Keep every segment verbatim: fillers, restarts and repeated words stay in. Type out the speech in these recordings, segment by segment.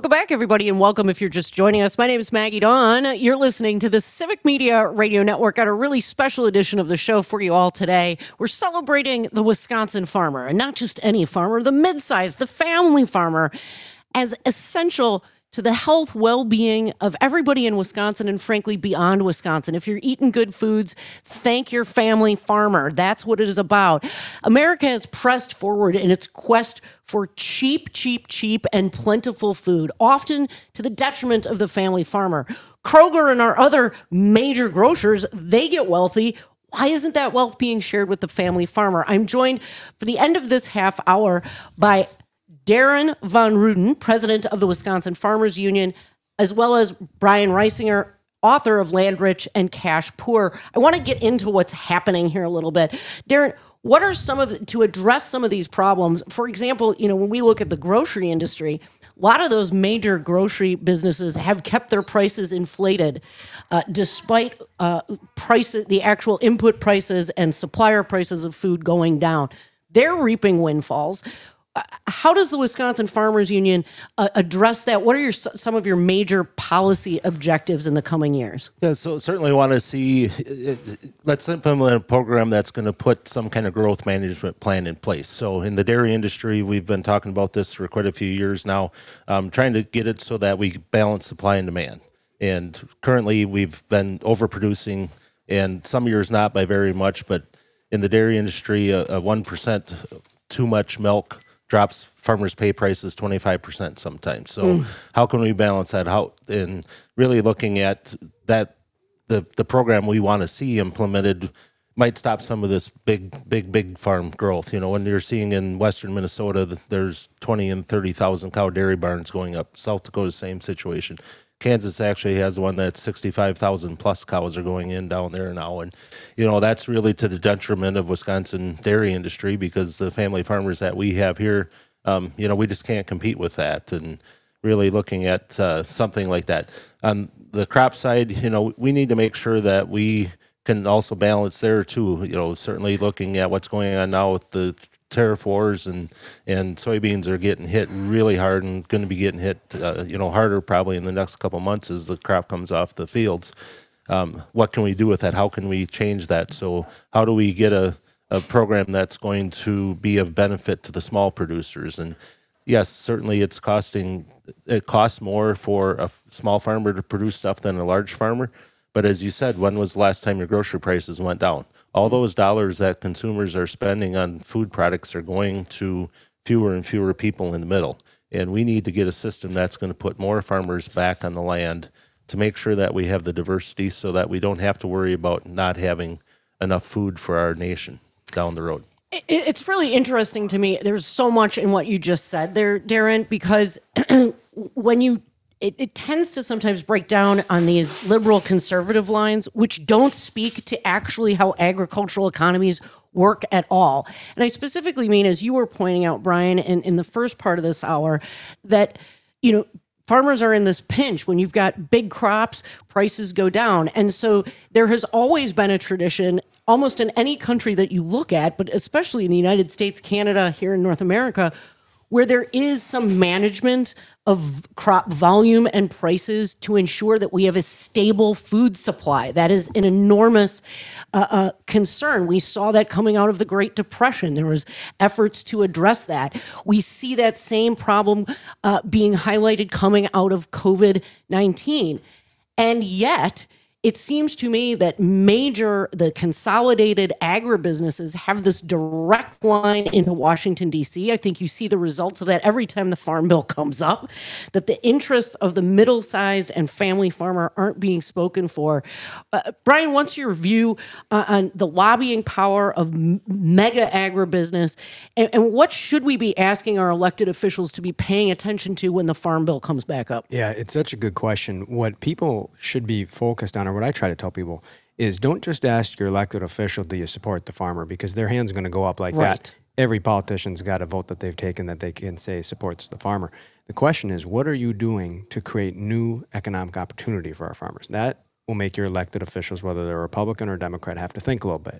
Welcome back, everybody, and welcome if you're just joining us. My name is Maggie Dawn. You're listening to the Civic Media Radio Network. Got a really special edition of the show for you all today. We're celebrating the Wisconsin farmer, and not just any farmer, the mid-sized, the family farmer, as essential to the health, well-being of everybody in Wisconsin and, frankly, beyond Wisconsin. If you're eating good foods, thank your family farmer. That's what it is about. America has pressed forward in its quest for cheap, cheap, cheap, and plentiful food, often to the detriment of the family farmer. Kroger and our other major grocers, they get wealthy. Why isn't that wealth being shared with the family farmer? I'm joined for the end of this half hour by Darren Von Ruden, president of the Wisconsin Farmers Union, as well as Brian Reisinger, author of Land Rich and Cash Poor. I want to get into what's happening here a little bit. Darren, what are some of the, to address some of these problems? For example, you know, when we look at the grocery industry, a lot of those major grocery businesses have kept their prices inflated, uh, despite uh, prices, the actual input prices and supplier prices of food going down. They're reaping windfalls. How does the Wisconsin Farmers Union uh, address that? What are your some of your major policy objectives in the coming years? Yeah, so certainly want to see, let's implement a program that's going to put some kind of growth management plan in place. So in the dairy industry, we've been talking about this for quite a few years now, um, trying to get it so that we balance supply and demand. And currently we've been overproducing, and some years not by very much, but in the dairy industry, a, a one percent too much milk drops farmers' pay prices twenty-five percent sometimes. So mm. how can we balance that out? And really looking at that, the, the program we want to see implemented might stop some of this big, big, big farm growth. You know, when you're seeing in western Minnesota, there's twenty and thirty thousand cow dairy barns going up. South Dakota, same situation. Kansas actually has one that's sixty-five thousand plus cows are going in down there now. And, you know, that's really to the detriment of Wisconsin dairy industry, because the family farmers that we have here, um, you know, we just can't compete with that. And really looking at uh, something like that. On the crop side, you know, we need to make sure that we can also balance there too. You know, certainly looking at what's going on now with the tariff wars, and and soybeans are getting hit really hard and going to be getting hit, uh, you know, harder probably in the next couple of months as the crop comes off the fields. Um, what can we do with that? How can we change that? So how do we get a, a program that's going to be of benefit to the small producers? And yes, certainly it's costing, it costs more for a small farmer to produce stuff than a large farmer. But as you said, when was the last time your grocery prices went down? All those dollars that consumers are spending on food products are going to fewer and fewer people in the middle. And we need to get a system that's going to put more farmers back on the land to make sure that we have the diversity so that we don't have to worry about not having enough food for our nation down the road. It's really interesting to me. There's so much in what you just said there, Darren, because when you It, it tends to sometimes break down on these liberal conservative lines, which don't speak to actually how agricultural economies work at all. And I specifically mean, as you were pointing out, Brian, in, in the first part of this hour, that, you know, farmers are in this pinch. When you've got big crops, prices go down. And so there has always been a tradition, almost in any country that you look at, but especially in the United States, Canada, here in North America, where there is some management of crop volume and prices to ensure that we have a stable food supply. That is an enormous uh, uh, concern. We saw that coming out of the Great Depression. There was efforts to address that. We see that same problem uh, being highlighted coming out of covid nineteen. And yet, it seems to me that major, the consolidated agribusinesses have this direct line into Washington, D C. I think you see the results of that every time the Farm Bill comes up, that the interests of the middle-sized and family farmer aren't being spoken for. Uh, Brian, what's your view uh, on the lobbying power of m- mega agribusiness, and, and what should we be asking our elected officials to be paying attention to when the Farm Bill comes back up? Yeah, it's such a good question. What people should be focused on, or what I try to tell people, is don't just ask your elected official, do you support the farmer? Because their hand's going to go up like Right. that. Every politician's got a vote that they've taken that they can say supports the farmer. The question is, what are you doing to create new economic opportunity for our farmers? That will make your elected officials, whether they're Republican or Democrat, have to think a little bit.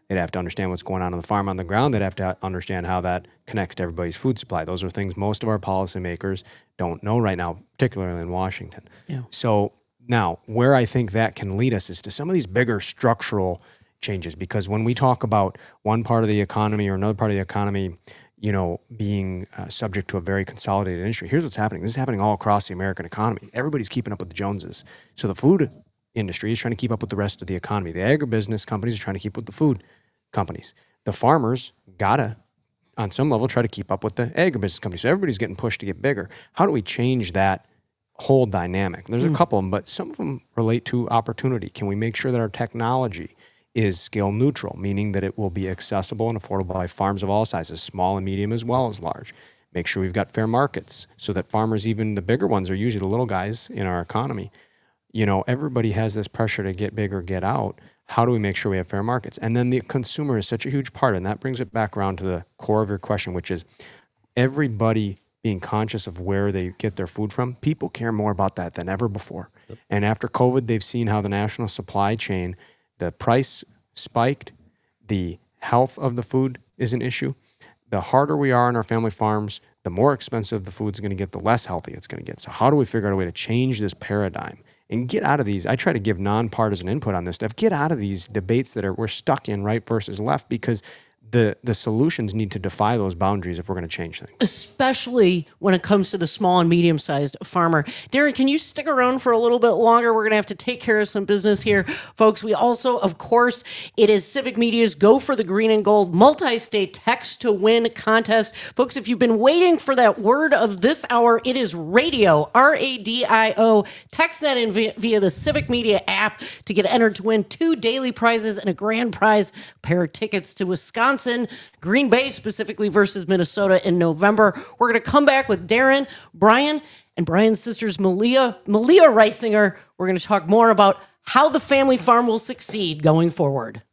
They'd have to understand what's going on on the farm on the ground. They'd have to understand how that connects to everybody's food supply. Those are things most of our policymakers don't know right now, particularly in Washington. Yeah. So now, where I think that can lead us is to some of these bigger structural changes, because when we talk about one part of the economy or another part of the economy, you know, being uh, subject to a very consolidated industry, here's what's happening. This is happening all across the American economy. Everybody's keeping up with the Joneses. So the food industry is trying to keep up with the rest of the economy. The agribusiness companies are trying to keep up with the food companies. The farmers gotta, on some level, try to keep up with the agribusiness companies. So everybody's getting pushed to get bigger. How do we change that whole dynamic? There's a couple of them, but some of them relate to opportunity. Can we make sure that our technology is scale neutral, meaning that it will be accessible and affordable by farms of all sizes, small and medium as well as large? Make sure we've got fair markets so that farmers, even the bigger ones, are usually the little guys in our economy. You know, everybody has this pressure to get big or get out. How do we make sure we have fair markets? And then the consumer is such a huge part, and that brings it back around to the core of your question, which is everybody being conscious of where they get their food from. People care more about that than ever before. Yep. And after COVID, they've seen how the national supply chain, the price spiked, the health of the food is an issue. The harder we are on our family farms, the more expensive the food's going to get, the less healthy it's going to get. So how do we figure out a way to change this paradigm and get out of these? I try to give nonpartisan input on this stuff. Get out of these debates that are we're stuck in, right versus left, because the the solutions need to defy those boundaries if we're going to change things. Especially when it comes to the small and medium-sized farmer. Darren, can you stick around for a little bit longer? We're going to have to take care of some business here. Folks, we also, of course, it is Civic Media's Go for the Green and Gold multi-state text to win contest. Folks, if you've been waiting for that word of this hour, it is radio, R A D I O. Text that in via, via the Civic Media app to get entered to win two daily prizes and a grand prize, a pair of tickets to Wisconsin, Green Bay specifically versus Minnesota in November. We're going to come back with Darren, Brian, and Brian's sisters, Malia, Malia Reisinger. We're going to talk more about how the family farm will succeed going forward.